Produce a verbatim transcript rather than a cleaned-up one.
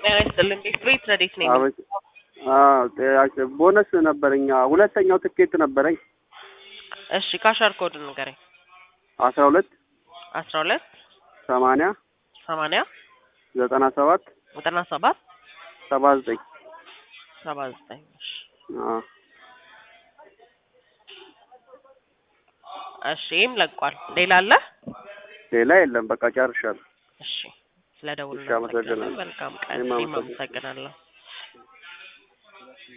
አይደለም ቤት ረዲት ነኝ አዎ ቦነስ ነበርኛ ሁለተኛው ትኬት ነበረኝ እሺ ካሻር ኮድ ንገረኝ አስራ ሁለት አስራ ሁለት ሰማንያ ሰማንያ ዘጠና ሰባት ዘጠና ሰባት ሰባ ዘጠኝ ሰባ ዘጠኝ እሺ አዎ እሺም ለቋል ሌላ አለ ሌላ የለም በቃ ጨርሻለሁ እሺ ስለደውልና መልካም ቀን እኔም አመሰግናለሁ